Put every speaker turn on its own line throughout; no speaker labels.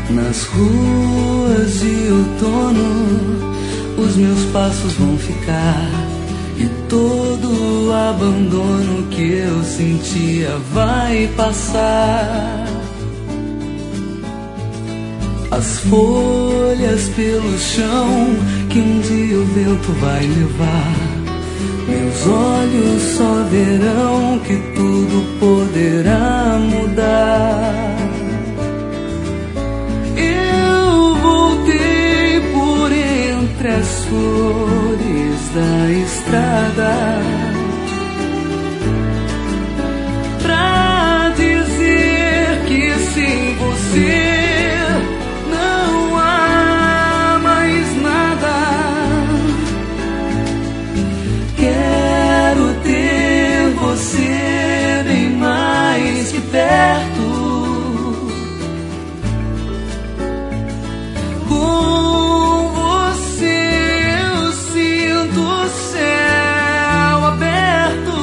Nas ruas de outono, os meus passos vão ficar, e todo o abandono que eu sentia vai passar. As folhas pelo chão que um dia o vento vai levar, meus olhos só verão que tudo poderá mudar. Eu voltei por entre as flores da estrada pra dizer que sem você não há mais nada. Quero ter você bem mais que perto. Com você eu sinto o céu aberto.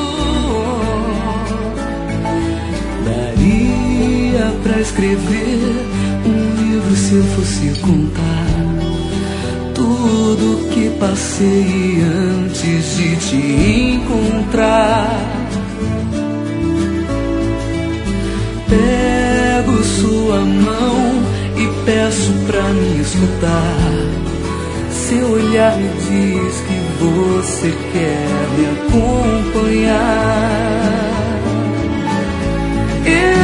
Daria pra escrever um livro se eu fosse contar tudo que passei antes de te encontrar. Pego sua mão e peço pra me escutar. Seu olhar me diz que você quer me acompanhar.